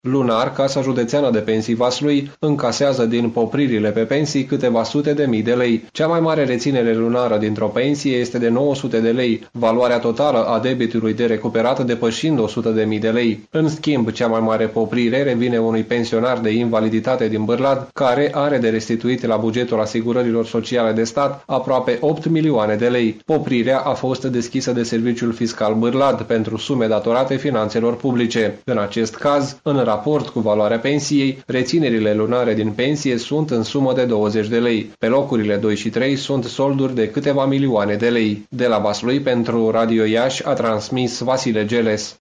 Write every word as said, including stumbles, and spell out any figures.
Lunar, Casa Județeană de Pensii Vaslui încasează din popririle pe pensii câteva sute de mii de lei. Cea mai mare reținere lunară dintr-o pensie este de nouă sute de lei, valoarea totală a debitului de recuperat depășind o sută de mii de lei. În schimb, cea mai mare poprire revine unui pensionar de invaliditate din Bârlad, care are de restituit la bugetul asigurărilor sociale de stat aproape opt milioane de lei. Poprirea a fost deschisă de Serviciul Fiscal Bârlad pentru sume datorate finanțelor publice. În acest caz, în raport cu valoarea pensiei, reținerile lunare din pensie sunt în sumă de douăzeci de lei. Pe locurile doi și trei sunt solduri de câteva milioane de lei. De la Vaslui pentru Radio Iași a transmis Vasile Geles.